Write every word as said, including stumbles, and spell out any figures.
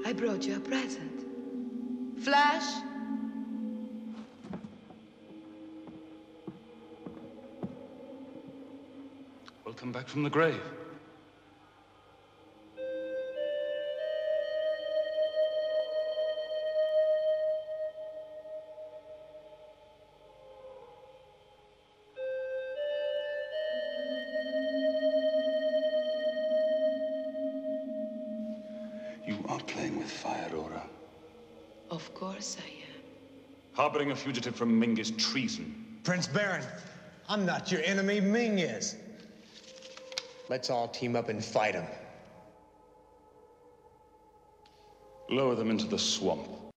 I brought you a present. Flash? Welcome back from the grave. You are playing with fire, Aura. Of course I am. Harboring a fugitive from Ming is treason. Prince Baron, I'm not your enemy, Ming is. Let's all team up and fight him. Lower them into the swamp.